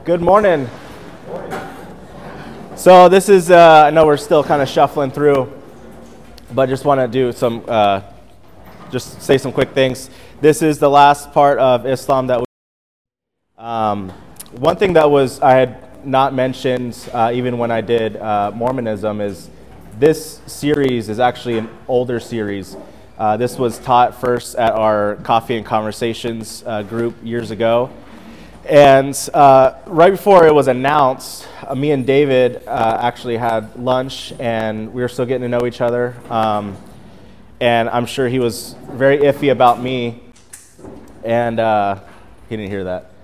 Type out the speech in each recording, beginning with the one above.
Good morning. So this is, I know we're still kind of shuffling through, but just want to do some, just say some quick things. This is the last part of Islam that one thing that I had not mentioned even when I did Mormonism is this series is actually an older series. This was taught first at our Coffee and Conversations group years ago. And right before it was announced, me and David actually had lunch, and we were still getting to know each other. And I'm sure he was very iffy about me, and he didn't hear that.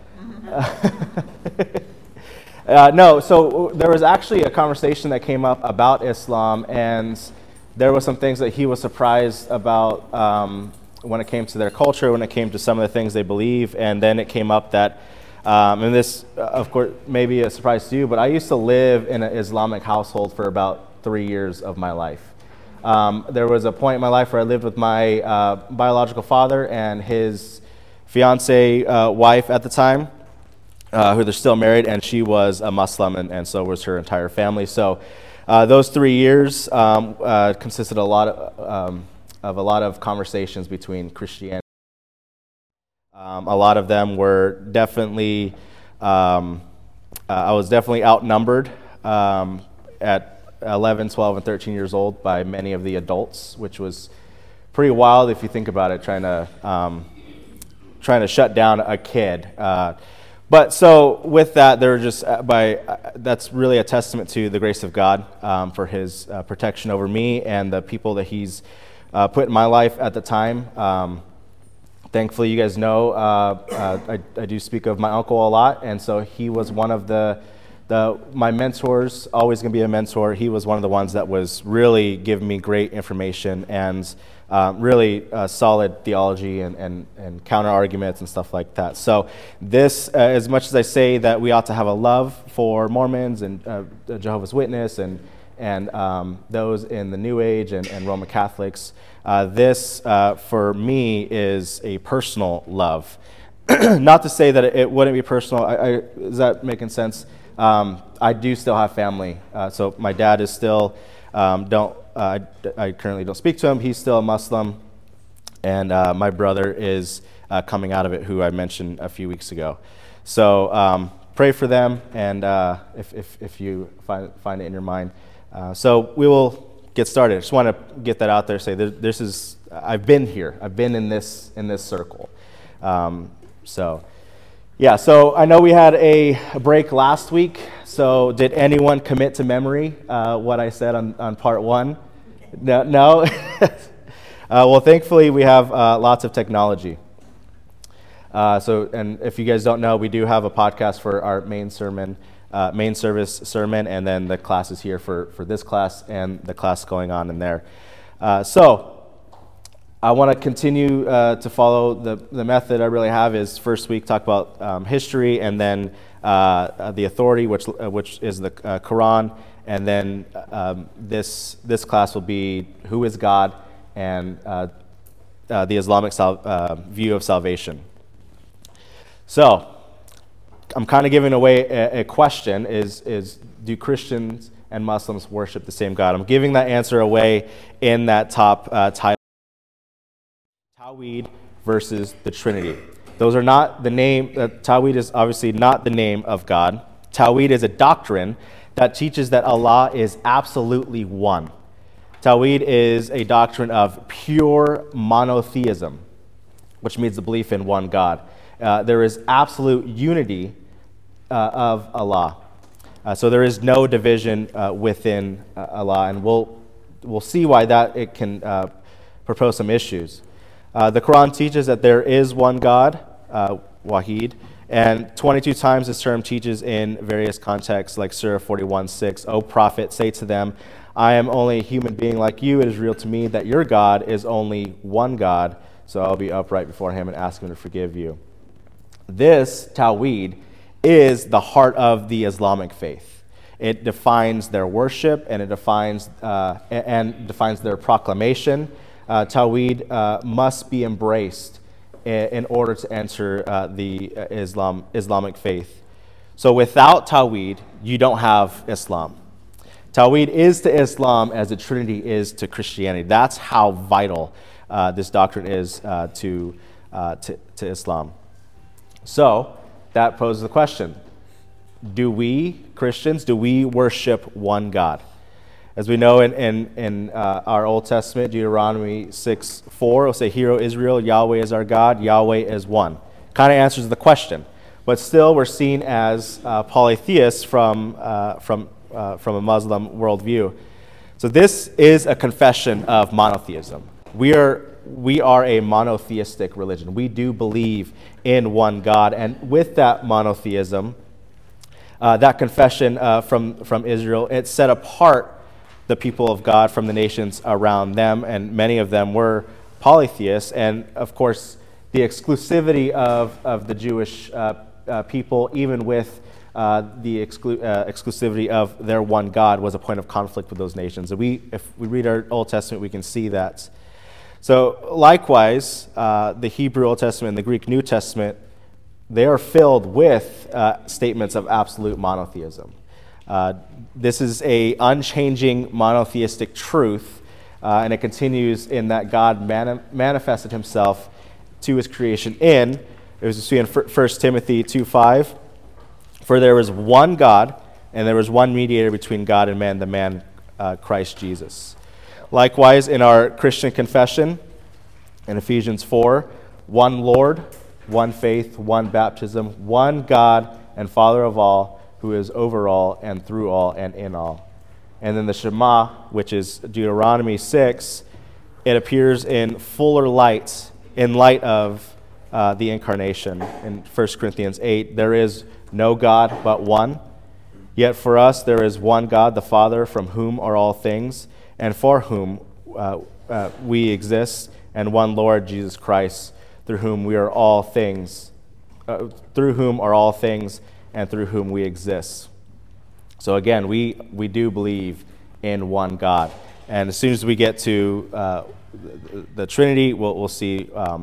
No, so there was actually a conversation that came up about Islam, and there were some things that he was surprised about when it came to their culture, when it came to some of the things they believe, and then it came up that and this, of course, may be a surprise to you, but I used to live in an Islamic household for about 3 years of my life. There was a point in my life where I lived with my biological father and his fiancee wife at the time, who they're still married, and she was a Muslim, and so was her entire family. So those 3 years consisted of a lot of conversations between Christianity. A lot of them were definitely, I was definitely outnumbered at 11, 12, and 13 years old by many of the adults, which was pretty wild if you think about it, trying to shut down a kid. But so with that, that's really a testament to the grace of God for His protection over me and the people that He's put in my life at the time. Thankfully, you guys know I do speak of my uncle a lot, and so he was one of my mentors, always going to be a mentor. He was one of the ones that was really giving me great information and really solid theology and counter arguments and stuff like that. So this, as much as I say that we ought to have a love for Mormons and Jehovah's Witness and those in the New Age and Roman Catholics, this, for me, is a personal love. Not to say that it wouldn't be personal. Is that making sense? I do still have family. So my dad is still, I currently don't speak to him. He's still a Muslim. And my brother is coming out of it, who I mentioned a few weeks ago. So pray for them, and if you find it in your mind. So we will get started. I just want to get that out there. Say I've been here. I've been in this circle. So I know we had a break last week. So did anyone commit to memory what I said on part one? No. Well, thankfully we have lots of technology. And if you guys don't know, we do have a podcast for our main service sermon, and then the classes here for this class and the class going on in there. So I want to continue to follow the method I really have is first week talk about history, and then the authority, which is the Quran, and then this class will be who is God and the Islamic view of salvation. So I'm kind of giving away a question, is do Christians and Muslims worship the same God? I'm giving that answer away in that top title, Tawhid versus the Trinity. Those are not the name, Tawhid is obviously not the name of God. Tawhid is a doctrine that teaches that Allah is absolutely one. Tawhid is a doctrine of pure monotheism, which means the belief in one God. There is absolute unity of Allah. So there is no division within Allah, and we'll see why that it can propose some issues. The Quran teaches that there is one God, Wahid, and 22 times this term teaches in various contexts, like Surah 41:6. O Prophet, say to them, I am only a human being like you. It is real to me that your God is only one God, so I'll be upright before Him and ask Him to forgive you. This Tawhid is the heart of the Islamic faith. It defines their worship, and it defines their proclamation. Tawhid must be embraced in order to enter the Islamic faith. So without Tawhid, you don't have Islam. Tawhid is to Islam as the Trinity is to Christianity. That's how vital this doctrine is to Islam. So that poses the question: do we Christians worship one God? As we know in our Old Testament, Deuteronomy 6:4, it'll say, "Hear, O Israel, Yahweh is our God, Yahweh is one." Kind of answers the question, but still we're seen as polytheists from a Muslim worldview. So this is a confession of monotheism. We are a monotheistic religion. We do believe in one God, and with that monotheism, that confession from Israel, it set apart the people of God from the nations around them, and many of them were polytheists. And of course, the exclusivity of the Jewish people, even with the exclusivity of their one God, was a point of conflict with those nations. And if we read our Old Testament, we can see that. So likewise, the Hebrew Old Testament and the Greek New Testament, they are filled with statements of absolute monotheism. This is a unchanging monotheistic truth, and it continues in that God manifested himself to his creation it was we see in 1 Timothy 2:5, "For there is one God, and there is one mediator between God and man, the man Christ Jesus." Likewise, in our Christian confession, in Ephesians 4, one Lord, one faith, one baptism, one God and Father of all, who is over all and through all and in all. And then the Shema, which is Deuteronomy 6, it appears in fuller light, in light of the incarnation. In 1 Corinthians 8, "There is no God but one, yet for us there is one God, the Father, from whom are all things, and for whom we exist, and one Lord, Jesus Christ, through whom are all things, and through whom we exist." So again, we do believe in one God. And as soon as we get to the Trinity, we'll see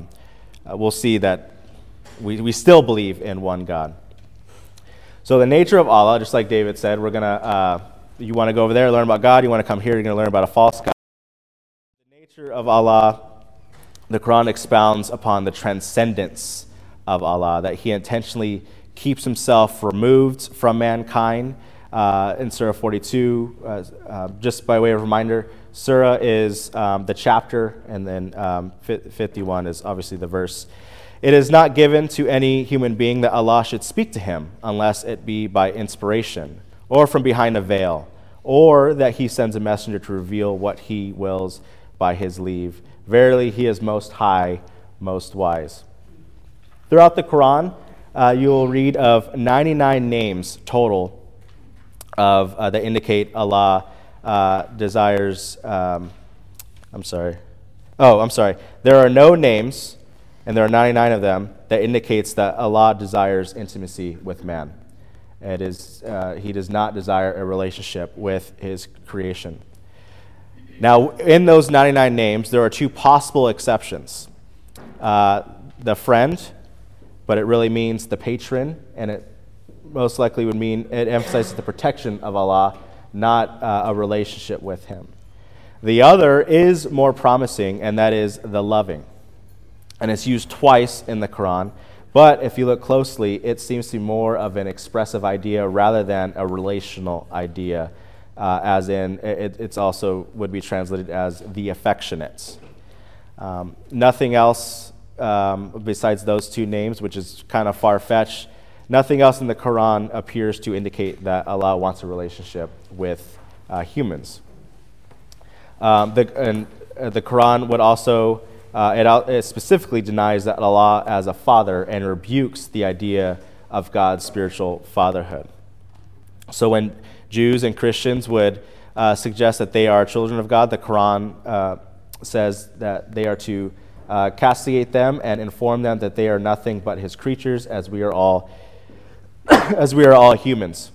that we still believe in one God. So the nature of Allah, just like David said, we're gonna you want to go over there, learn about God. You want to come here, you're going to learn about a false God. The nature of Allah, the Quran expounds upon the transcendence of Allah, that he intentionally keeps himself removed from mankind. In Surah 42, just by way of reminder, Surah is the chapter, and then 51 is obviously the verse. "It is not given to any human being that Allah should speak to him, unless it be by inspiration, or from behind a veil, or that he sends a messenger to reveal what he wills by his leave. Verily, he is most high, most wise." Throughout the Quran, you will read of 99 names total that indicate Allah desires. I'm sorry. There are no names, and there are 99 of them, that indicates that Allah desires intimacy with man. It is, he does not desire a relationship with his creation. Now, in those 99 names, there are two possible exceptions. The friend, but it really means the patron, and it most likely would mean it emphasizes the protection of Allah, not a relationship with him. The other is more promising, and that is the loving. And it's used twice in the Quran, but if you look closely, it seems to be more of an expressive idea rather than a relational idea, as in it's also would be translated as the affectionate. Nothing else besides those two names, which is kind of far-fetched, nothing else in the Quran appears to indicate that Allah wants a relationship with humans. The Quran would also, it specifically denies that Allah as a father and rebukes the idea of God's spiritual fatherhood. So when Jews and Christians would suggest that they are children of God, the Quran says that they are to castigate them and inform them that they are nothing but his creatures, as we are all humans.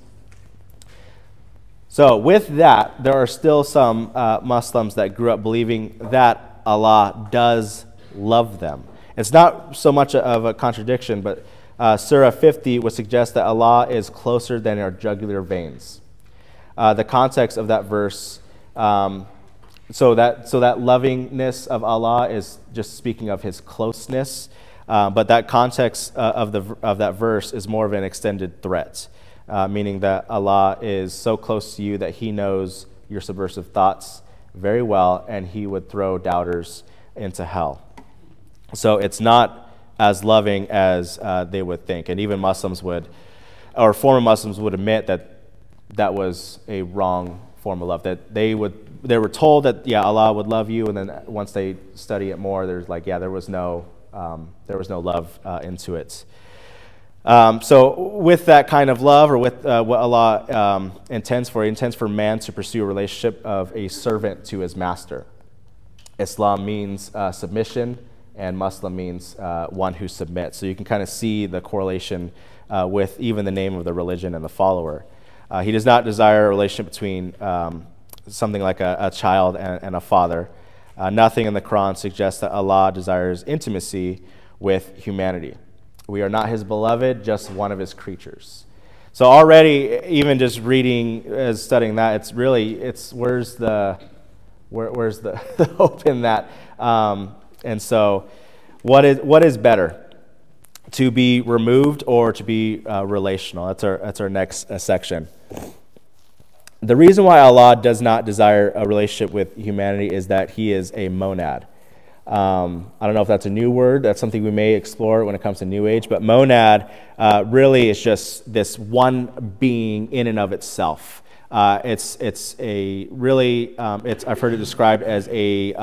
So with that, there are still some Muslims that grew up believing that Allah does love them. It's not so much of a contradiction, but Surah 50 would suggest that Allah is closer than our jugular veins. The context of that verse, so that lovingness of Allah is just speaking of His closeness, but that context of that verse is more of an extended threat, meaning that Allah is so close to you that He knows your subversive thoughts very well, and He would throw doubters into hell. So it's not as loving as they would think, and even Muslims would, or former Muslims would admit that was a wrong form of love. That they were told that Allah would love you, and then once they study it more, there's like there was no love into it. So with that kind of love, or with what Allah intends for man to pursue a relationship of a servant to his master. Islam means submission, and Muslim means one who submits. So you can kind of see the correlation with even the name of the religion and the follower. He does not desire a relationship between something like a child and a father. Nothing in the Quran suggests that Allah desires intimacy with humanity. We are not His beloved, just one of His creatures. So already, even just reading, studying that, where's the hope in that? And so, what is better, to be removed or to be relational? That's our next section. The reason why Allah does not desire a relationship with humanity is that He is a monad. I don't know if that's a new word. That's something we may explore when it comes to New Age. But monad really is just this one being in and of itself. I've heard it described as a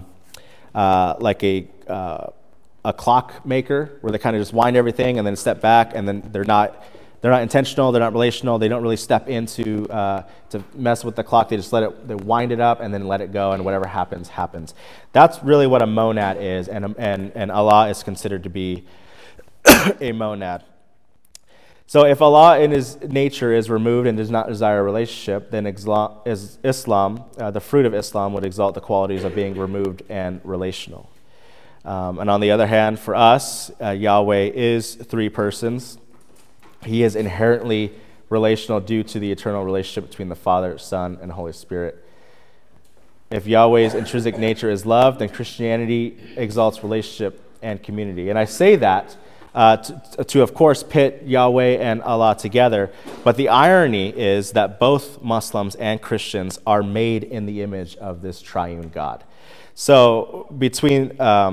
clock maker, where they kind of just wind everything and then step back, and then they're not intentional, they're not relational, they don't really step into to mess with the clock. They just they wind it up and then let it go, and whatever happens, happens. That's really what a monad is, and Allah is considered to be a monad. So if Allah in His nature is removed and does not desire a relationship, then Islam, the fruit of Islam, would exalt the qualities of being removed and relational. And on the other hand, for us, Yahweh is three persons. He is inherently relational due to the eternal relationship between the Father, Son, and Holy Spirit. If Yahweh's intrinsic nature is love, then Christianity exalts relationship and community. And I say that to of course, pit Yahweh and Allah together. But the irony is that both Muslims and Christians are made in the image of this triune God. So between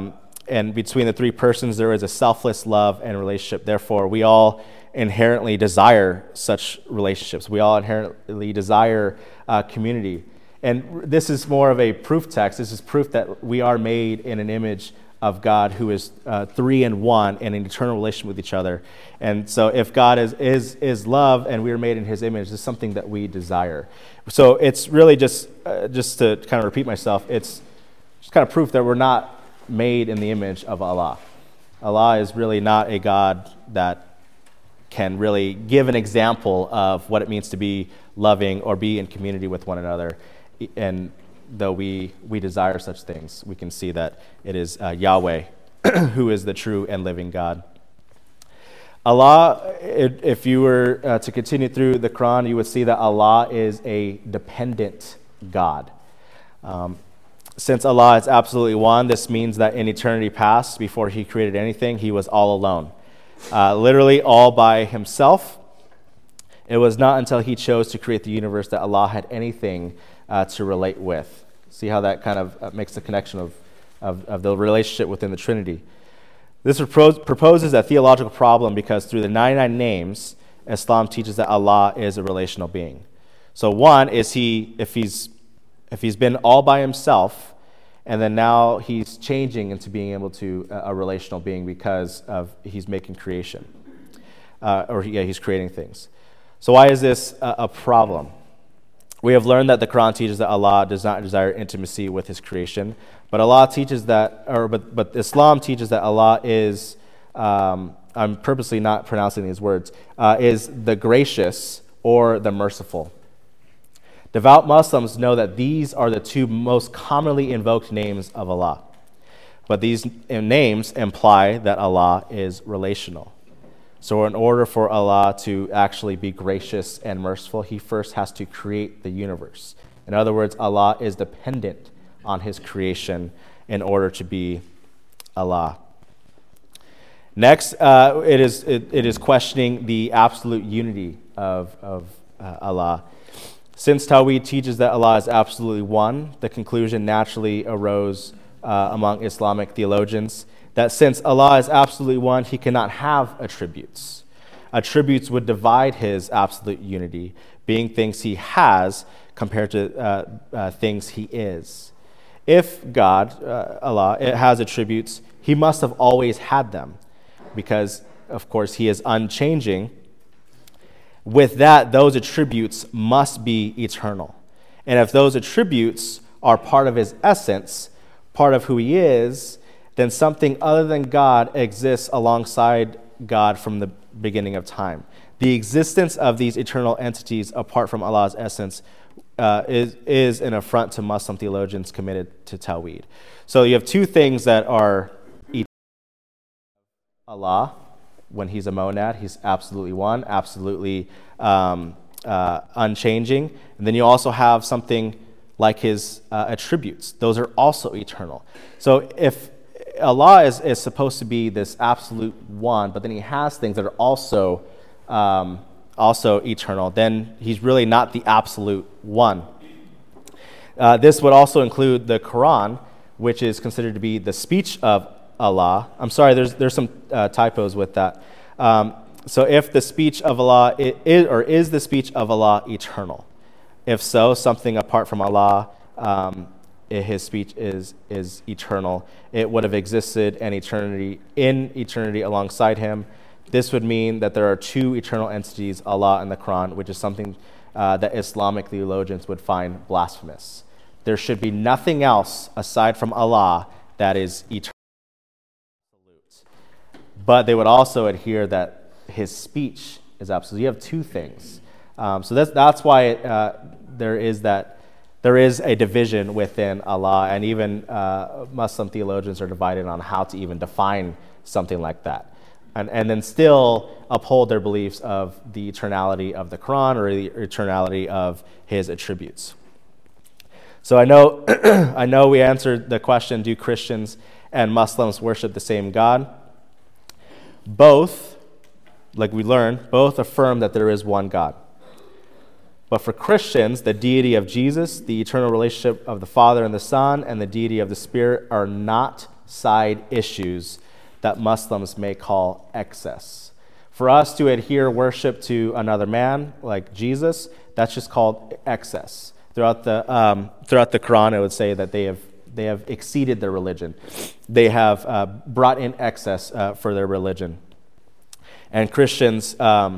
the three persons, there is a selfless love and relationship. Therefore, we all inherently desire such relationships. We all inherently desire community. And this is more of a proof text. This is proof that we are made in an image of God who is three in one in an eternal relationship with each other. And so if God is love and we are made in His image, this is something that we desire. So it's really just to kind of repeat myself, it's just kind of proof that we're not made in the image of Allah. Allah is really not a God that can really give an example of what it means to be loving or be in community with one another. And though we desire such things, we can see that it is Yahweh who is the true and living God. Allah, if you were to continue through the Quran, you would see that Allah is a dependent God. Since Allah is absolutely one, this means that in eternity past, before He created anything, He was all alone. Literally all by Himself. It was not until He chose to create the universe that Allah had anything to relate with. See how that kind of makes the connection of the relationship within the Trinity. This proposes a theological problem because through the 99 names, Islam teaches that Allah is a relational being. So one is if he's been all by Himself, and then now He's changing into being able to a relational being because of He's making creation, He's creating things. So why is this a problem? We have learned that the Quran teaches that Allah does not desire intimacy with His creation, but Allah teaches that, but Islam teaches that Allah is, I'm purposely not pronouncing these words, is the gracious or the merciful. Devout Muslims know that these are the two most commonly invoked names of Allah, but these names imply that Allah is relational. So in order for Allah to actually be gracious and merciful, he first has to create the universe. In other words, Allah is dependent on his creation in order to be Allah. Next, it is questioning the absolute unity of Allah. Since Tawhid teaches that Allah is absolutely one, the conclusion naturally arose among Islamic theologians that since Allah is absolutely one, he cannot have attributes. Attributes would divide his absolute unity, being things he has compared to things he is. If God, Allah, has attributes, he must have always had them because, of course, he is unchanging. With that, those attributes must be eternal. And if those attributes are part of his essence, part of who he is, then something other than God exists alongside God from the beginning of time. The existence of these eternal entities apart from Allah's essence is an affront to Muslim theologians committed to Tawhid. So you have two things that are eternal. Allah, when he's a monad, he's absolutely one, absolutely unchanging. And then you also have something like his attributes. Those are also eternal. So if Allah is supposed to be this absolute one, but then he has things that are also eternal, then he's really not the absolute one. This would also include the Quran, which is considered to be the speech of Allah. I'm sorry, there's some typos with that. So if the speech of Allah is the speech of Allah eternal? If so, something apart from Allah, his speech is eternal. It would have existed in eternity alongside him. This would mean that there are two eternal entities, Allah and the Quran, which is something that Islamic theologians would find blasphemous. There should be nothing else aside from Allah that is eternal. But they would also adhere that his speech is absolute. You have two things. So that's why there is a division within Allah, and even Muslim theologians are divided on how to even define something like that. And then still uphold their beliefs of the eternality of the Quran or the eternality of his attributes. So I know we answered the question, do Christians and Muslims worship the same God? Both, like we learned, both affirm that there is one God. But for Christians, the deity of Jesus, the eternal relationship of the Father and the Son, and the deity of the Spirit are not side issues that Muslims may call excess. For us to adhere worship to another man, like Jesus, that's just called excess. Throughout the Quran, it would say that they have exceeded their religion. They have brought in excess for their religion. And Christians,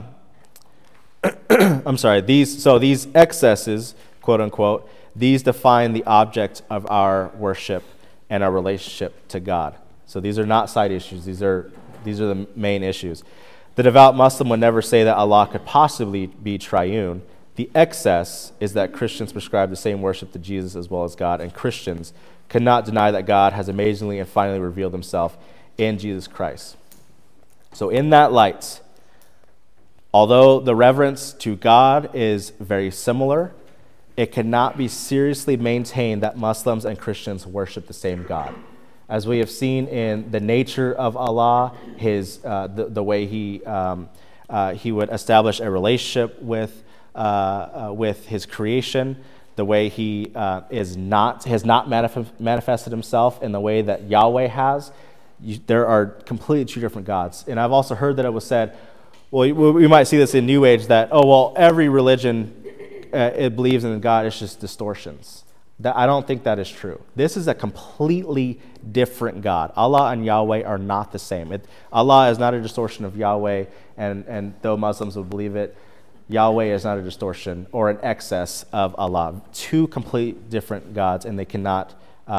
these excesses, quote unquote, these define the object of our worship and our relationship to God. So these are not side issues. These are the main issues. The devout Muslim would never say that Allah could possibly be triune. The excess is that Christians prescribe the same worship to Jesus as well as God, and Christians cannot deny that God has amazingly and finally revealed himself in Jesus Christ. So in that light, although the reverence to God is very similar, it cannot be seriously maintained that Muslims and Christians worship the same God. As we have seen in the nature of Allah, the way he would establish a relationship with his creation, the way he has not manifested himself in the way that Yahweh has. There are completely two different gods. And I've also heard that it was said, well, we might see this in New Age, that, every religion it believes in God, it's just distortions. I don't think that is true. This is a completely different God. Allah and Yahweh are not the same. Allah is not a distortion of Yahweh, and though Muslims would believe it, Yahweh is not a distortion or an excess of Allah. Two complete different gods, and it cannot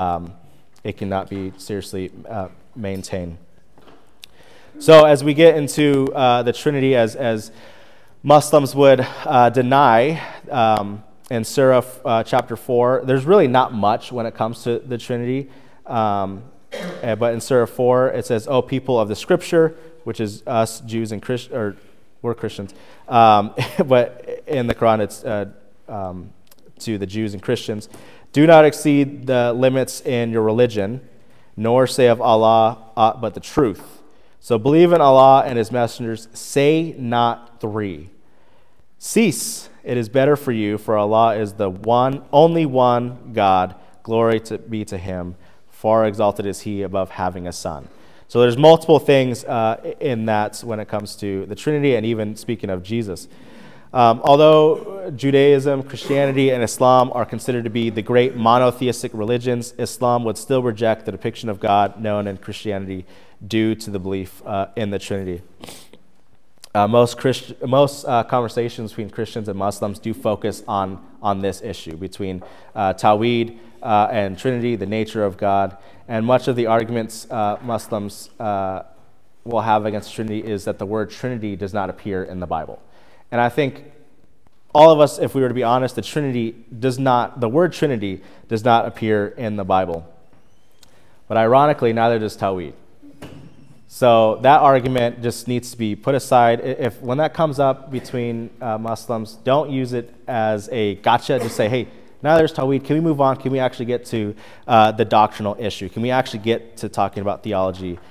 be seriously maintained. So as we get into the Trinity, as Muslims would deny in Surah chapter 4, there's really not much when it comes to the Trinity. But in Surah 4, it says, "O people of the Scripture, which is us Jews and Christians, or we're Christians, but in the Quran it's to the Jews and Christians. Do not exceed the limits in your religion, nor say of Allah aught but the truth. So believe in Allah and His messengers. Say not three. Cease. It is better for you, for Allah is the only one God. Glory be to Him. Far exalted is He above having a son. So there's multiple things in that when it comes to the Trinity, and even speaking of Jesus. Although Judaism, Christianity, and Islam are considered to be the great monotheistic religions, Islam would still reject the depiction of God known in Christianity due to the belief in the Trinity. Most conversations between Christians and Muslims do focus on this issue between Tawhid and Trinity, the nature of God. And much of the arguments Muslims will have against Trinity is that the word Trinity does not appear in the Bible. And I think all of us, if we were to be honest, the word Trinity does not appear in the Bible. But ironically, neither does Tawhid. So that argument just needs to be put aside. When that comes up between Muslims, don't use it as a gotcha. Just say, hey, now there's Tawhid. Can we move on? Can we actually get to the doctrinal issue? Can we actually get to talking about theology?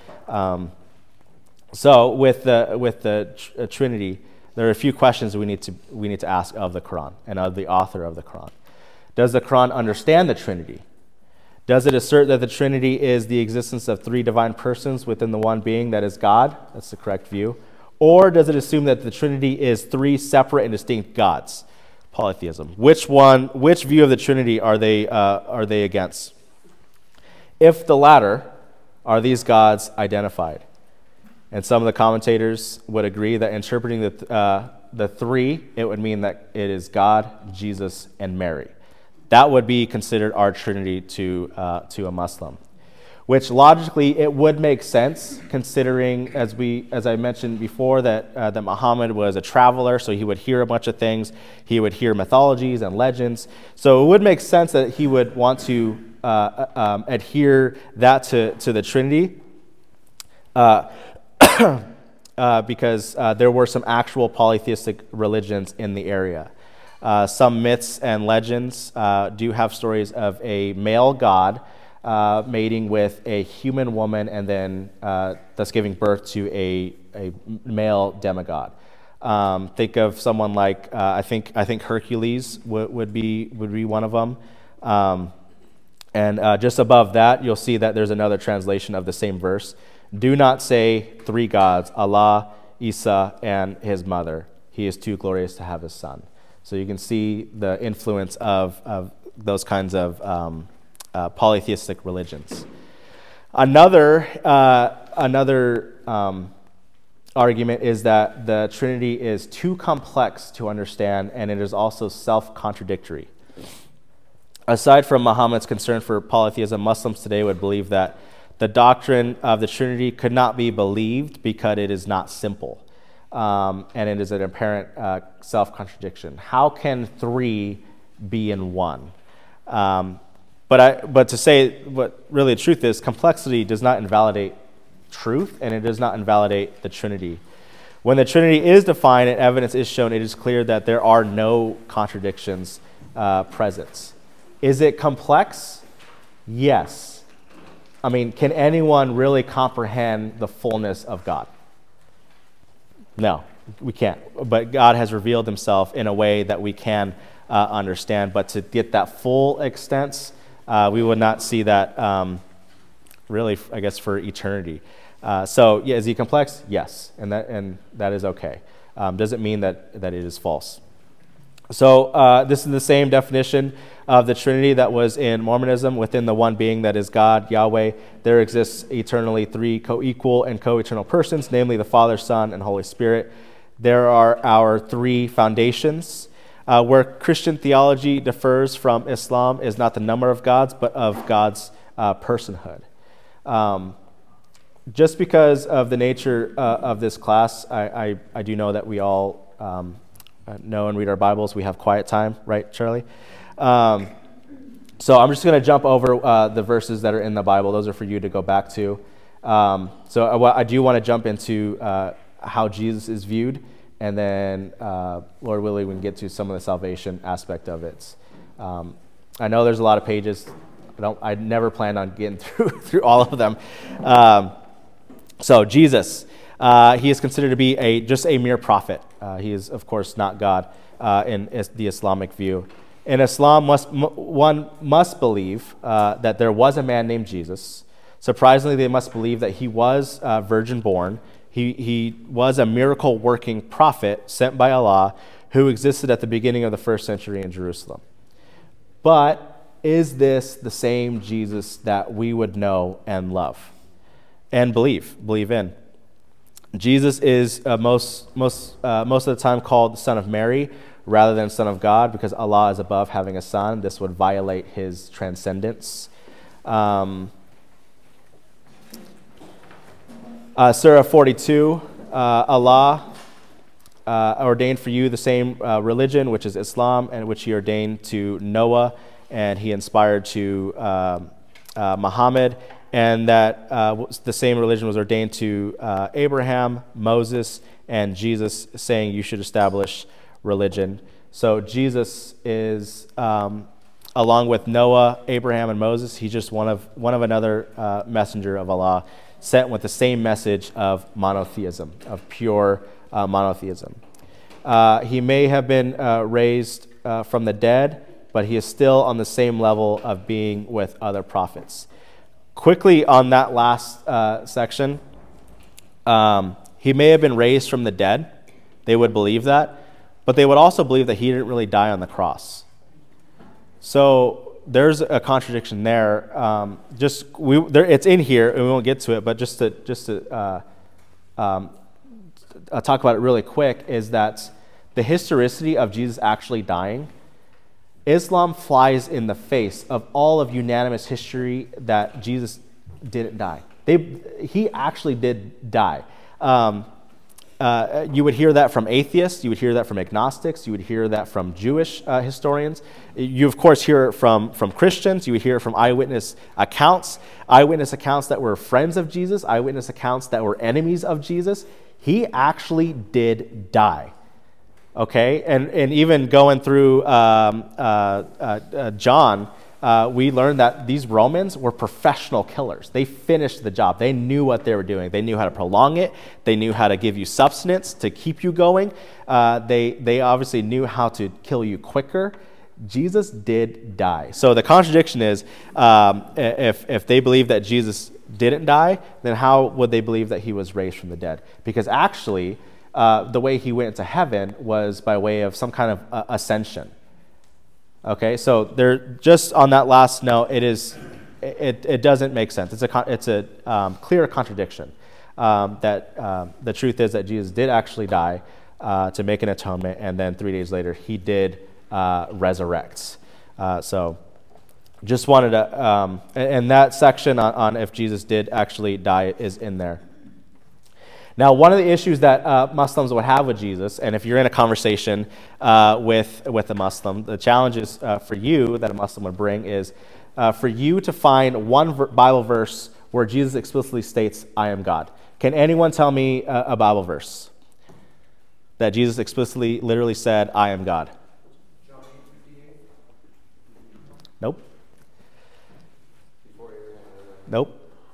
So with the Trinity, there are a few questions we need to ask of the Quran and of the author of the Quran. Does the Quran understand the Trinity? Does it assert that the Trinity is the existence of three divine persons within the one being that is God? That's the correct view. Or does it assume that the Trinity is three separate and distinct gods? Polytheism. Which view of the Trinity are they against? If the latter, are these gods identified? And some of the commentators would agree that interpreting the three, it would mean that it is God, Jesus, and Mary. That would be considered our Trinity to a Muslim, which logically it would make sense, considering as I mentioned before that Muhammad was a traveler, so he would hear a bunch of things. He would hear mythologies and legends, so it would make sense that he would want to adhere that to the Trinity. Because there were some actual polytheistic religions in the area. Some myths and legends do have stories of a male god mating with a human woman and then thus giving birth to a male demigod. Think of someone like I think Hercules would be one of them. And just above that, you'll see that there's another translation of the same verse. Do not say three gods, Allah, Isa, and his mother. He is too glorious to have his son. So you can see the influence of those kinds of polytheistic religions. Another argument is that the Trinity is too complex to understand, and it is also self-contradictory. Aside from Muhammad's concern for polytheism, Muslims today would believe that the doctrine of the Trinity could not be believed because it is not simple, and it is an apparent self-contradiction. How can three be in one? But to say what really the truth is, complexity does not invalidate truth, and it does not invalidate the Trinity. When the Trinity is defined and evidence is shown, it is clear that there are no contradictions present. Is it complex? Yes. I mean, can anyone really comprehend the fullness of God? No, we can't. But God has revealed himself in a way that we can understand. But to get that full extent, we would not see that really, I guess, for eternity. So, yeah, is he complex? Yes, and that is okay. Doesn't mean that it is false. So this is the same definition of the Trinity that was in Mormonism. Within the one being that is God, Yahweh, there exists eternally three co-equal and co-eternal persons, namely the Father, Son, and Holy Spirit. There are our three foundations. Where Christian theology differs from Islam is not the number of gods, but of God's personhood. Just because of the nature of this class, I do know that we all know and read our Bibles. We have quiet time, right, Charlie? So I'm just going to jump over the verses that are in the Bible. Those are for you to go back to. I do want to jump into how Jesus is viewed, and then, Lord willing, we can get to some of the salvation aspect of it. I know there's a lot of pages. I never planned on getting through all of them. So Jesus, he is considered to be just a mere prophet. He is, of course, not God in the Islamic view. In Islam, one must believe that there was a man named Jesus. Surprisingly, they must believe that he was virgin-born. He was a miracle-working prophet sent by Allah who existed at the beginning of the first century in Jerusalem. But is this the same Jesus that we would know and love and believe in? Jesus is most of the time called the Son of Mary rather than Son of God, because Allah is above having a son. This would violate his transcendence. Surah 42, Allah ordained for you the same religion, which is Islam, and which he ordained to Noah, and he inspired to Muhammad, and that the same religion was ordained to Abraham, Moses, and Jesus, saying you should establish religion. So Jesus is, along with Noah, Abraham, and Moses, he's just one of another messenger of Allah, sent with the same message of monotheism, of pure monotheism. He may have been raised from the dead, but he is still on the same level of being with other prophets. Quickly on that last section, he may have been raised from the dead. They would believe that, but they would also believe that he didn't really die on the cross. So there's a contradiction there. It's in here, and we won't get to it, but just to talk about it really quick, is that the historicity of Jesus actually dying, Islam flies in the face of all of unanimous history that Jesus didn't die. He actually did die. You would hear that from atheists. You would hear that from agnostics. You would hear that from Jewish historians. You, of course, hear it from Christians. You would hear it from eyewitness accounts that were friends of Jesus, eyewitness accounts that were enemies of Jesus. He actually did die. Okay, and even going through John, we learned that these Romans were professional killers. They finished the job. They knew what they were doing. They knew how to prolong it. They knew how to give you substance to keep you going. They obviously knew how to kill you quicker. Jesus did die. So the contradiction is, if they believe that Jesus didn't die, then how would they believe that he was raised from the dead? Because actually, the way he went to heaven was by way of some kind of ascension. Okay, so there, just on that last note, it doesn't make sense. It's a clear contradiction. That the truth is that Jesus did actually die to make an atonement, and then 3 days later he did resurrect. So just wanted to, and that section on if Jesus did actually die is in there. Now, one of the issues that Muslims would have with Jesus, and if you're in a conversation with a Muslim, the challenges for you that a Muslim would bring is for you to find one Bible verse where Jesus explicitly states, I am God. Can anyone tell me a Bible verse that Jesus explicitly, literally said, I am God? John 8:58. Nope. Nope.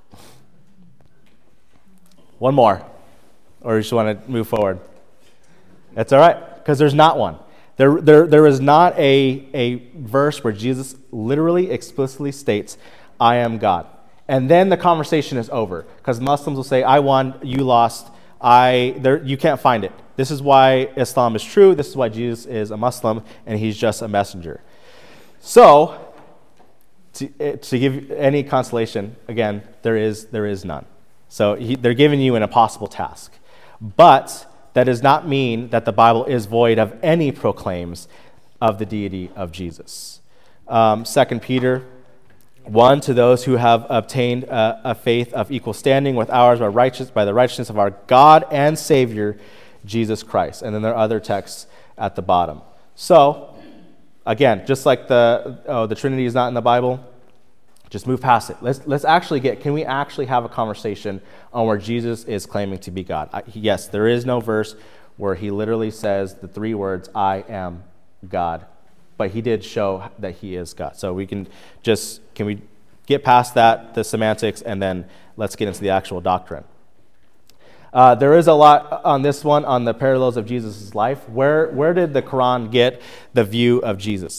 One more. Or you just want to move forward? That's all right, because there's not one. There is not a verse where Jesus literally explicitly states, I am God. And then the conversation is over, because Muslims will say, I won, you lost, you can't find it. This is why Islam is true, this is why Jesus is a Muslim, and he's just a messenger. So, to give any consolation, again, there is none. So they're giving you an impossible task. But that does not mean that the Bible is void of any proclaims of the deity of Jesus. 2 Peter 1, to those who have obtained a faith of equal standing with ours by the righteousness of our God and Savior, Jesus Christ. And then there are other texts at the bottom. So, again, just like the Trinity is not in the Bible, Just move past it. Let's actually can we actually have a conversation on where Jesus is claiming to be God? Yes, there is no verse where he literally says the 3 words, I am God. But he did show that he is God. So can we get past that, the semantics, and then let's get into the actual doctrine. There is a lot on this one, on the parallels of Jesus' life. Where did the Quran get the view of Jesus?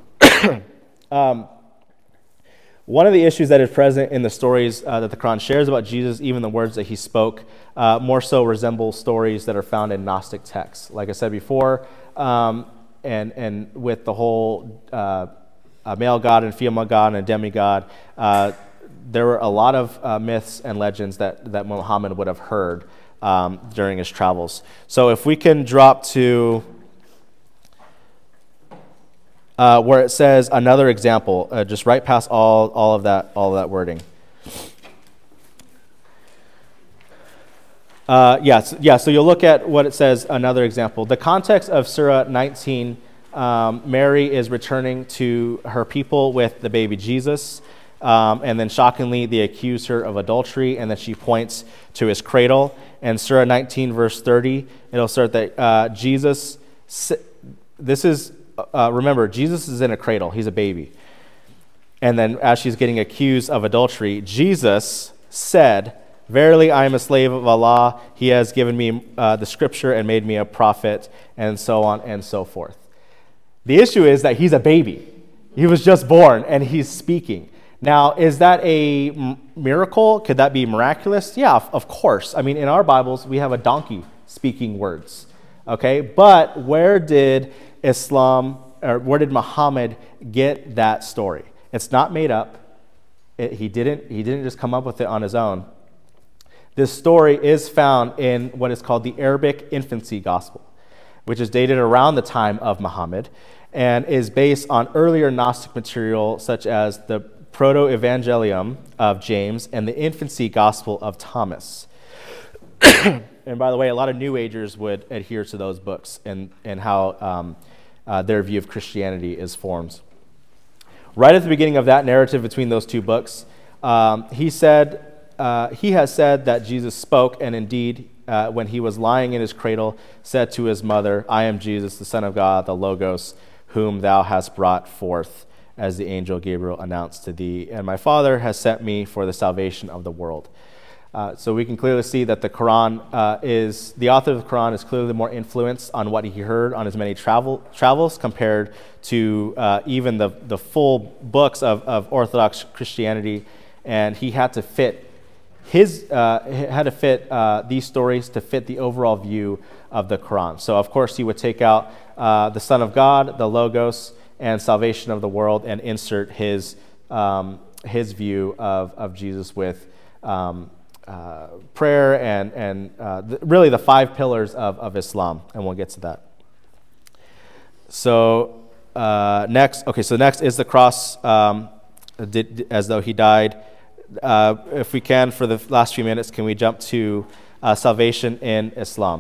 One of the issues that is present in the stories that the Quran shares about Jesus, even the words that he spoke, more so resemble stories that are found in Gnostic texts. Like I said before, and with the whole male god and female god and demigod, there were a lot of myths and legends that Muhammad would have heard during his travels. So if we can drop to where it says another example, just right past all of that wording. So you'll look at what it says, another example. The context of Surah 19, Mary is returning to her people with the baby Jesus, and then shockingly they accuse her of adultery, and then she points to his cradle. And Surah 19, verse 30, it'll start that Jesus, this is, remember, Jesus is in a cradle, he's a baby. And then as she's getting accused of adultery, Jesus said, verily, I am a slave of Allah. He has given me the scripture and made me a prophet, and so on and so forth. The issue is that he's a baby. He was just born, and he's speaking. Now, is that a miracle? Could that be miraculous? Yeah, of course. I mean, in our Bibles, we have a donkey speaking words. Okay, but where did Muhammad get that story? It's not made up. He didn't just come up with it on his own. This story is found in what is called the Arabic Infancy Gospel, which is dated around the time of Muhammad and is based on earlier Gnostic material such as the Proto-Evangelium of James and the Infancy Gospel of Thomas. And by the way, a lot of New Agers would adhere to those books and how their view of Christianity is formed. Right at the beginning of that narrative between those two books, he has said that Jesus spoke, and indeed, when he was lying in his cradle, said to his mother, I am Jesus, the Son of God, the Logos, whom thou hast brought forth, as the angel Gabriel announced to thee. And my Father has sent me for the salvation of the world. So we can clearly see that the author of the Quran is clearly more influenced on what he heard on his many travels compared to even the full books of Orthodox Christianity. And he had to fit these stories to fit the overall view of the Quran. So of course he would take out the Son of God, the Logos, and salvation of the world, and insert his view of Jesus with prayer and really the 5 pillars of Islam, and we'll get to that. So next is the cross, as though he died. If we can, for the last few minutes, can we jump to salvation in Islam?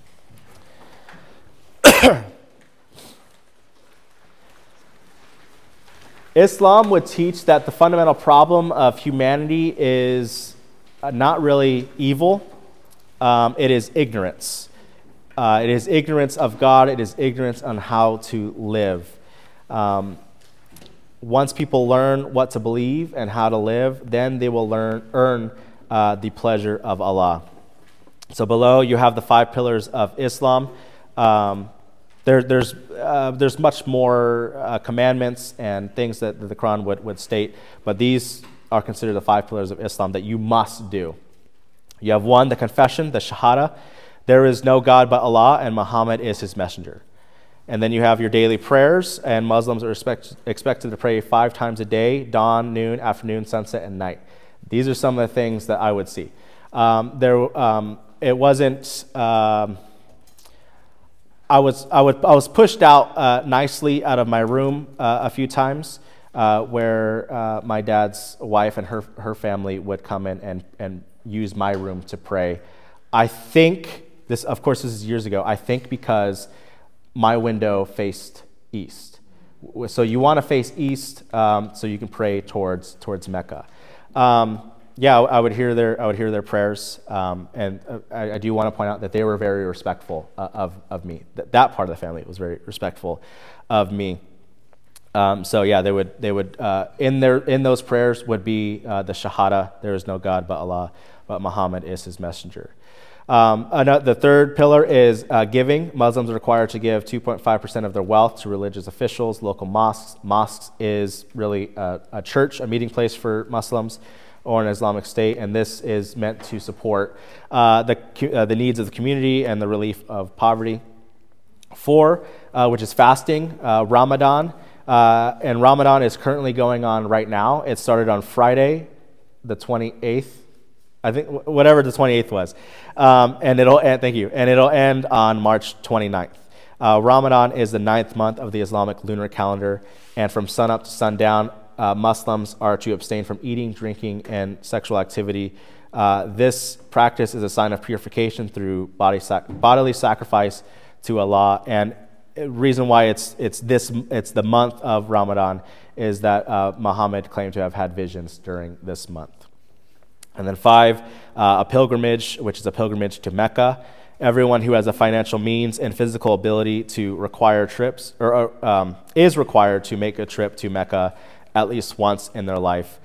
Islam would teach that the fundamental problem of humanity is not really evil. It is ignorance. It is ignorance of God. It is ignorance on how to live. Once people learn what to believe and how to live, then they will earn the pleasure of Allah. So below you have the 5 pillars of Islam. There's much more commandments and things that the Quran would state, but these are considered the 5 pillars of Islam that you must do. You have 1, the confession, the shahada. There is no God but Allah, and Muhammad is his messenger. And then you have your daily prayers, and Muslims are expected to pray 5 times a day: dawn, noon, afternoon, sunset, and night. These are some of the things that I would see. It wasn't. I was pushed out nicely out of my room a few times, where my dad's wife and her family would come in and use my room to pray. I think this is years ago. I think because my window faced east, So you want to face east, so you can pray towards Mecca. I would hear their prayers, and I do want to point out that they were very respectful of me. That part of the family was very respectful of me. They would in those prayers would be the Shahada. There is no God but Allah, but Muhammad is his messenger. The third pillar is giving. Muslims are required to give 2.5% of their wealth to religious officials, local mosques. Mosques is really a church, a meeting place for Muslims, or an Islamic State, and this is meant to support the needs of the community and the relief of poverty. 4, which is fasting, Ramadan. And Ramadan is currently going on right now. It started on Friday, the 28th, I think, whatever the 28th was. And it'll end on March 29th. Ramadan is the 9th month of the Islamic lunar calendar, and from sunup to sundown, Muslims are to abstain from eating, drinking, and sexual activity. This practice is a sign of purification through bodily sacrifice to Allah. And reason why it's the month of Ramadan is that Muhammad claimed to have had visions during this month. And then 5, a pilgrimage, which is a pilgrimage to Mecca. Everyone who has a financial means and physical ability to require trips, or is required to make a trip to Mecca at least once in their life.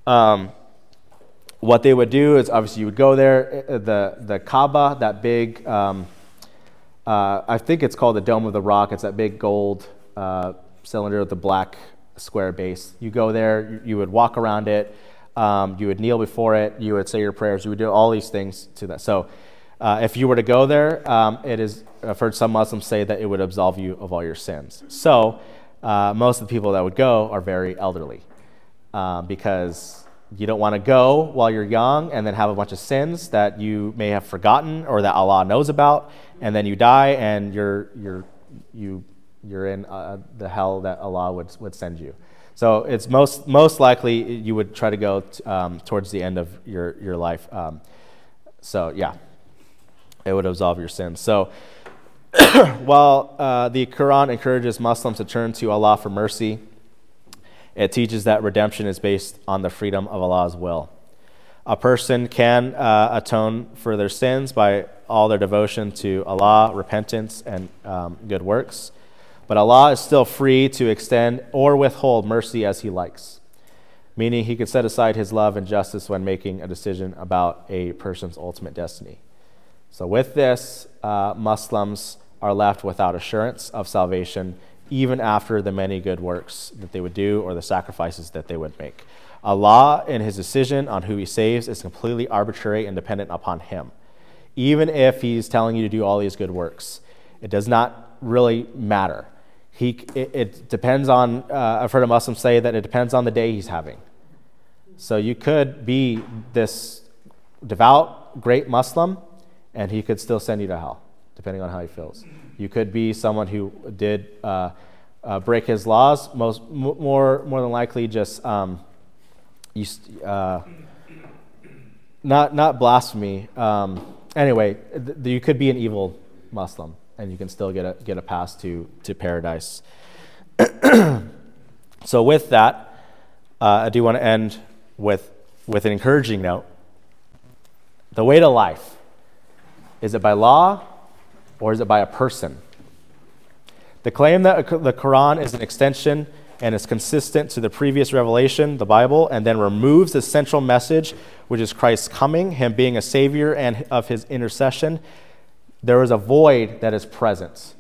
What they would do is, obviously, you would go there. The Kaaba, that big, I think it's called the Dome of the Rock. It's that big gold cylinder with the black square base. You go there, you would walk around it, you would kneel before it, you would say your prayers, you would do all these things to that. So if you were to go there, I've heard some Muslims say that it would absolve you of all your sins. So most of the people that would go are very elderly, because you don't want to go while you're young and then have a bunch of sins that you may have forgotten or that Allah knows about, and then you die and you're in the hell that Allah would send you. So it's most likely you would try to go towards the end of your life. It would absolve your sins. So while the Quran encourages Muslims to turn to Allah for mercy, it teaches that redemption is based on the freedom of Allah's will. A person can atone for their sins by all their devotion to Allah, repentance, and good works. But Allah is still free to extend or withhold mercy as He likes, meaning He could set aside His love and justice when making a decision about a person's ultimate destiny. So with this, Muslims are left without assurance of salvation, even after the many good works that they would do or the sacrifices that they would make. Allah, in His decision on who He saves, is completely arbitrary and dependent upon Him. Even if He's telling you to do all these good works, it does not really matter. It depends on, I've heard a Muslim say that it depends on the day he's having. So you could be this devout, great Muslim, and He could still send you to hell, depending on how He feels. You could be someone who did break His laws, more than likely just not blasphemy. Anyway, you could be an evil Muslim, and you can still get a pass to paradise. So with that, I do want to end with an encouraging note. The way to life, is it by law or is it by a person? The claim that the Quran is an extension and is consistent to the previous revelation, the Bible, and then removes the central message, which is Christ's coming, Him being a Savior and of His intercession, there is a void that is present.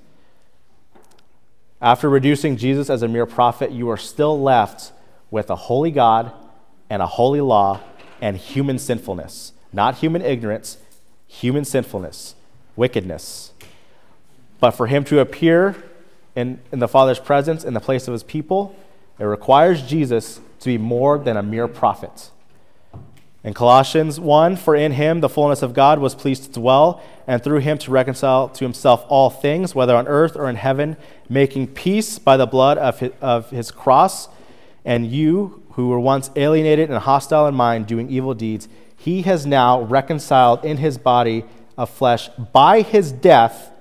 After reducing Jesus as a mere prophet, you are still left with a holy God and a holy law and human sinfulness. Not human ignorance, human sinfulness, wickedness. But for Him to appear in the Father's presence in the place of His people, it requires Jesus to be more than a mere prophet. In Colossians 1, for in Him the fullness of God was pleased to dwell, and through Him to reconcile to Himself all things, whether on earth or in heaven, making peace by the blood of His cross. And you, who were once alienated and hostile in mind, doing evil deeds, He has now reconciled in His body of flesh by His death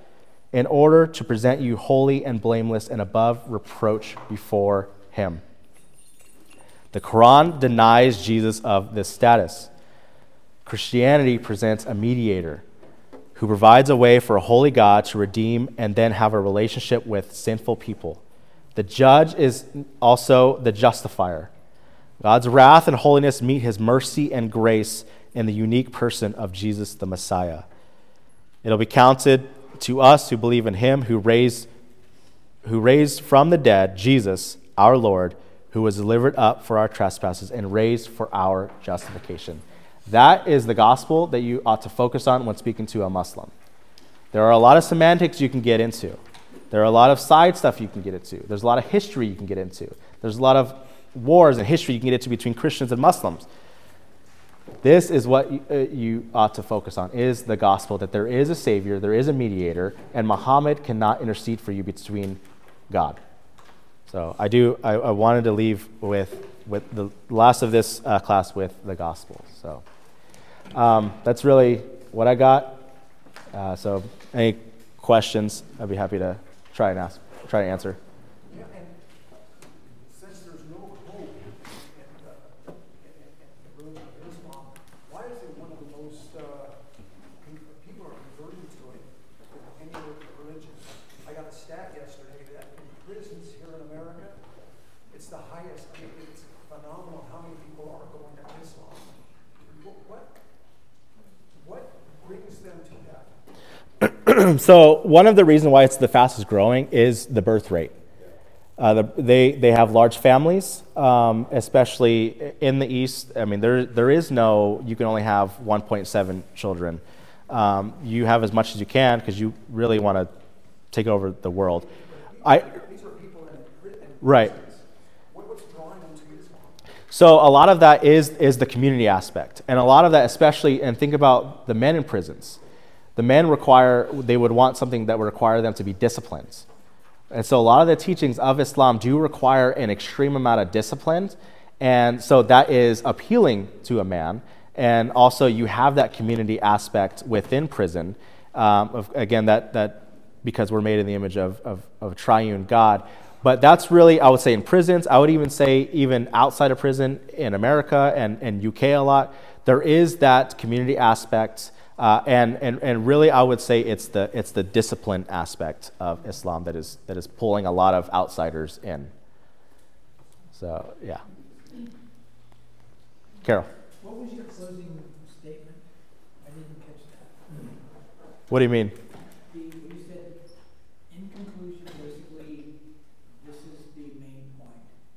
in order to present you holy and blameless and above reproach before him. The Quran denies Jesus of this status. Christianity presents a mediator who provides a way for a holy God to redeem and then have a relationship with sinful people. The judge is also the justifier. God's wrath and holiness meet his mercy and grace in the unique person of Jesus the Messiah. It'll be counted to us who believe in him who raised from the dead Jesus, our Lord, who was delivered up for our trespasses and raised for our justification. That is the gospel that you ought to focus on when speaking to a Muslim. There are a lot of semantics you can get into. There are a lot of side stuff you can get into. There's a lot of history you can get into. There's a lot of wars and history you can get into between Christians and Muslims. This is what you ought to focus on, is the gospel, that there is a Savior, there is a mediator, and Muhammad cannot intercede for you between God. So I wanted to leave with the last of this class with the gospel. So that's really what I got. So any questions, I'd be happy to try to answer. Yeah, and since there's no hope in the religion of Islam, why is it one of the most people are converting to it than any other religion? I got a stat yesterday that in prisons here in America, it's the highest. I mean, it's phenomenal how many people are going to Islam. What brings them to that? So one of the reasons why it's the fastest growing is the birth rate. They have large families, especially in the East. I mean, there is no, you can only have 1.7 children. You have as much as you can because you really want to take over the world. These are people in Right. What's drawing them to Islam? So a lot of that is the community aspect. And a lot of that, especially, and think about the men in prisons. The men they would want something that would require them to be disciplined. And so a lot of the teachings of Islam do require an extreme amount of discipline. And so that is appealing to a man. And also you have that community aspect within prison. Again, that because we're made in the image of triune God. But that's really, I would say, in prisons. I would even say even outside of prison in America and UK a lot, there is that community aspect. And really, I would say it's the discipline aspect of Islam that is pulling a lot of outsiders in. So yeah, Carol. What was your closing statement? I didn't catch that. What do you mean? You said, in conclusion, basically, this is the main point.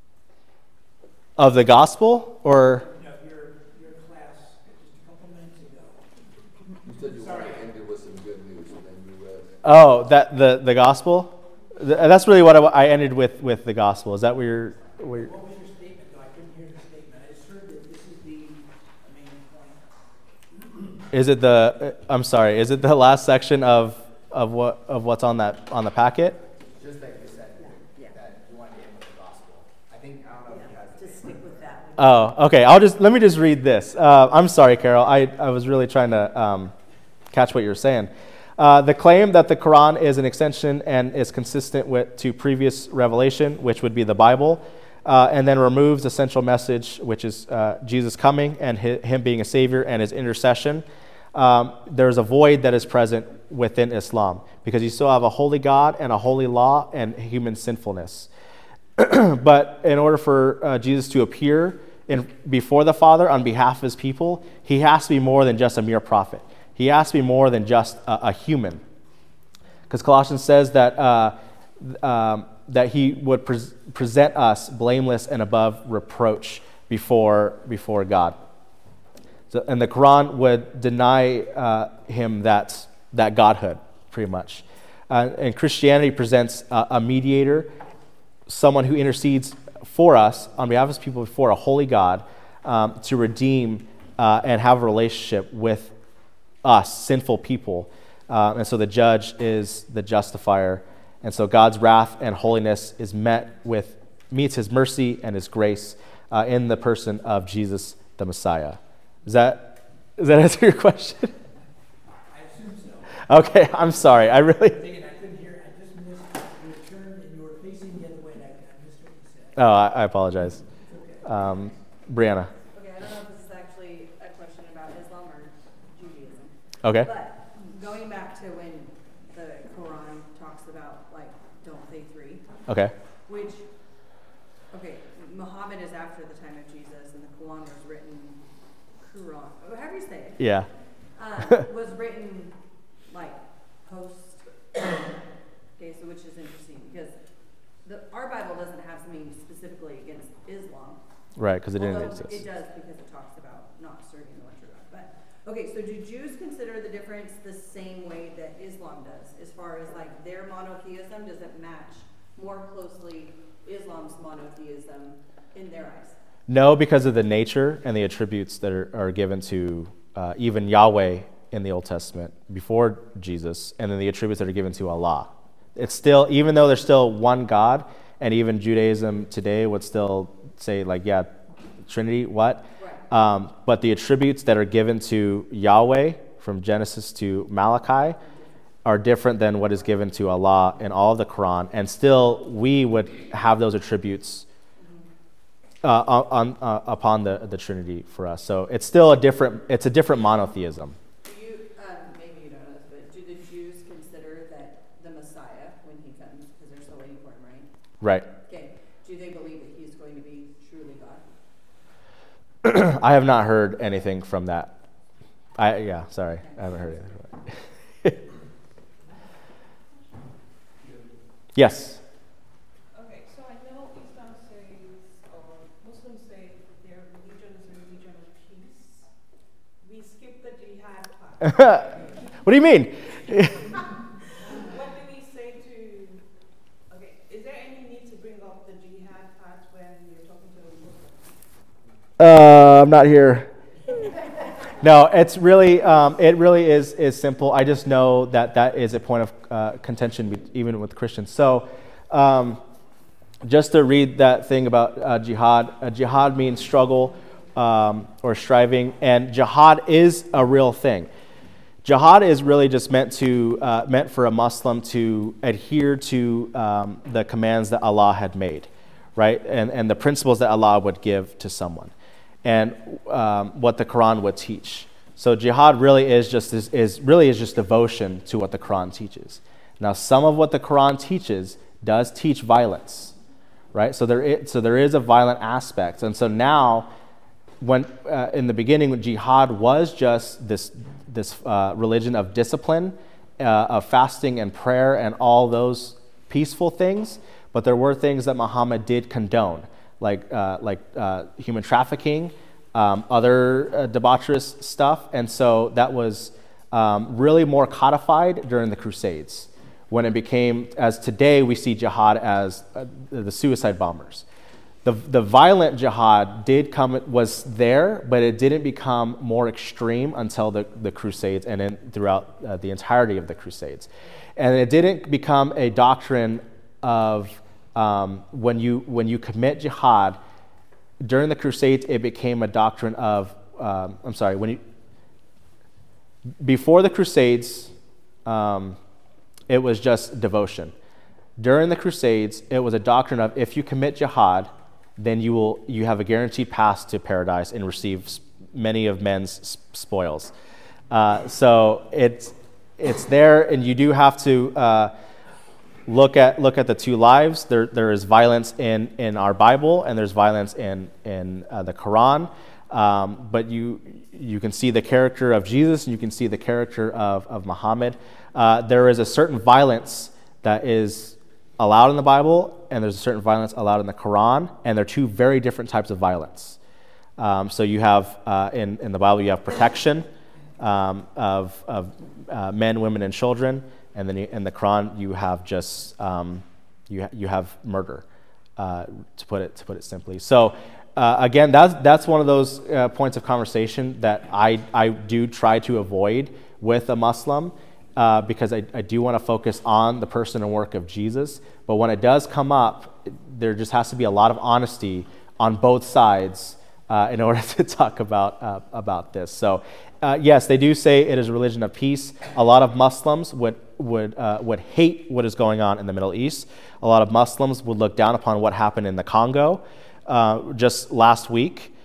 Of the gospel, or? Your class just a couple minutes ago. You said you wanted to end it with some good news, and then you read. Oh, that the gospel. That's really what I ended with the gospel. Is that what you're? What was your statement, though? I couldn't hear the statement. I just heard that this is the main point. Is it the? I'm sorry. Is it the last section of what's on the packet? Just like you said, that you want to end with the gospel. I think, I don't know if you guys... Just stick with that. Oh, okay. Let me just read this. I'm sorry, Carol. I was really trying to catch what you were saying. The claim that the Quran is an extension and is consistent to previous revelation, which would be the Bible, and then removes the central message, which is Jesus coming and him being a savior and his intercession. There's a void that is present within Islam because you still have a holy God and a holy law and human sinfulness. But in order for Jesus to appear before the Father on behalf of his people, he has to be more than just a mere prophet. He has to be more than just a human. Because Colossians says that he would present us blameless and above reproach before God. So, and the Quran would deny him that godhood, pretty much. And Christianity presents a mediator, someone who intercedes for us on behalf of his people before a holy God to redeem and have a relationship with us, sinful people. And so the judge is the justifier. And so God's wrath and holiness is meets his mercy and his grace in the person of Jesus the Messiah. Does that answer your question? I assume so. Okay, I'm sorry. I I couldn't the way that I missed what you said. Oh, I apologize. Brianna. Okay, I don't know if this is actually a question about Islam or Judaism. Okay. But going back to when the Quran talks about, like, don't say three, Okay. which, okay, Muhammad is after the time of Jesus, and the Quran was written, however you say it, Yeah. was written, like, post, okay, so which is interesting, because our Bible doesn't have something specifically against Islam. Right, because it didn't Although exist. it does, because it talks about not serving the one true God. But okay, so do Jews consider the difference the same way that Islam does, as far as like their monotheism? Does it match more closely Islam's monotheism in their eyes? No, because of the nature and the attributes that are given to even Yahweh in the Old Testament before Jesus, and then the attributes that are given to Allah. It's still, even though there's still one God, and even Judaism today would still say, like, yeah, Trinity, what? Right. But the attributes that are given to Yahweh from Genesis to Malachi are different than what is given to Allah in all of the Quran, and still we would have those attributes upon the Trinity for us. So it's still a different monotheism. Do you, maybe you don't know this, but do the Jews consider that the Messiah, when he comes, because they're still waiting for him, right? Right. Okay, do they believe that he's going to be truly God? I have not heard anything from that. I haven't heard anything from that. Yes. Okay, so I know Islam says, or Muslims say their religion is a religion of peace. We skip the jihad part. What do you mean? What do we say to, okay, is there any need to bring up the jihad part when you're talking to a Muslim? I'm not here. No, it's really, it really is simple. I just know that is a point of contention even with Christians. So, just to read that thing about jihad. Jihad means struggle or striving, and jihad is a real thing. Jihad is really just meant for a Muslim to adhere to the commands that Allah had made, right, and the principles that Allah would give to someone, and what the Quran would teach. So jihad really is just devotion to what the Quran teaches. Now, some of what the Quran teaches does teach violence, right? So there is a violent aspect, and so now, when in the beginning, when jihad was just this religion of discipline, of fasting and prayer and all those peaceful things, but there were things that Muhammad did condone, like human trafficking, other debaucherous stuff, and so that was really more codified during the Crusades, when it became, as today we see jihad as the suicide bombers. The violent jihad was there, but it didn't become more extreme until the Crusades and throughout the entirety of the Crusades. And it didn't become a doctrine of when you commit jihad. During the Crusades, it became a doctrine of, before the Crusades, it was just devotion. During the Crusades, it was a doctrine of, if you commit jihad, then you have a guaranteed pass to paradise and receive many of men's spoils. So it's there, and you do have to look at the two lives. There is violence in our Bible, and there's violence in the Quran. But you can see the character of Jesus, and you can see the character of Muhammad. There is a certain violence that is allowed in the Bible, and there's a certain violence allowed in the Quran, and they're two very different types of violence. So you have in the Bible, you have protection of men, women, and children, and then in the Quran you have just you have murder, to put it simply. So again, that's one of those points of conversation that I do try to avoid with a Muslim. Because I do want to focus on the person and work of Jesus. But when it does come up, there just has to be a lot of honesty on both sides in order to talk about this. So yes, they do say it is a religion of peace. A lot of Muslims would would hate what is going on in the Middle East. A lot of Muslims would look down upon what happened in the Congo just last week,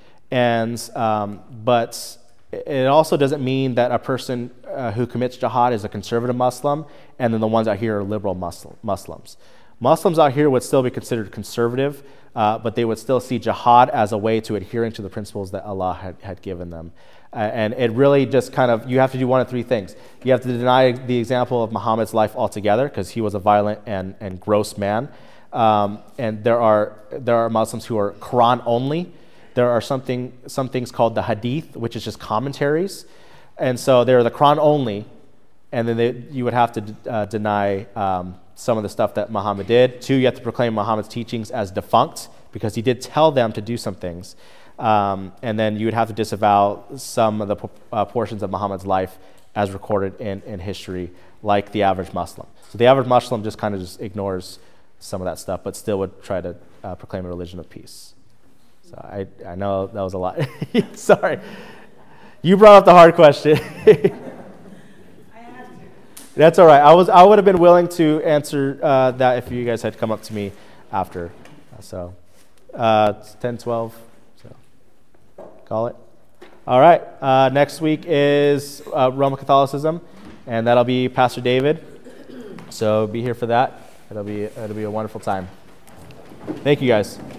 but it also doesn't mean that a person who commits jihad is a conservative Muslim, and then the ones out here are liberal Muslims. Muslims out here would still be considered conservative, but they would still see jihad as a way to adhering to the principles that Allah had given them. And it really just kind of, you have to do one of three things. You have to deny the example of Muhammad's life altogether, because he was a violent and gross man. And there are Muslims who are Quran only. There are some things called the Hadith, which is just commentaries. And so they're the Quran only, and then you would have to deny some of the stuff that Muhammad did. 2, you have to proclaim Muhammad's teachings as defunct, because he did tell them to do some things. And then you would have to disavow some of the portions of Muhammad's life as recorded in history, like the average Muslim. So the average Muslim just kind of just ignores some of that stuff, but still would try to proclaim a religion of peace. So I know that was a lot. Sorry. You brought up the hard question. That's all right. I would have been willing to answer that if you guys had come up to me after. So it's 10, 12. So call it. All right. Next week is Roman Catholicism, and that'll be Pastor David. So be here for that. It'll be a wonderful time. Thank you, guys.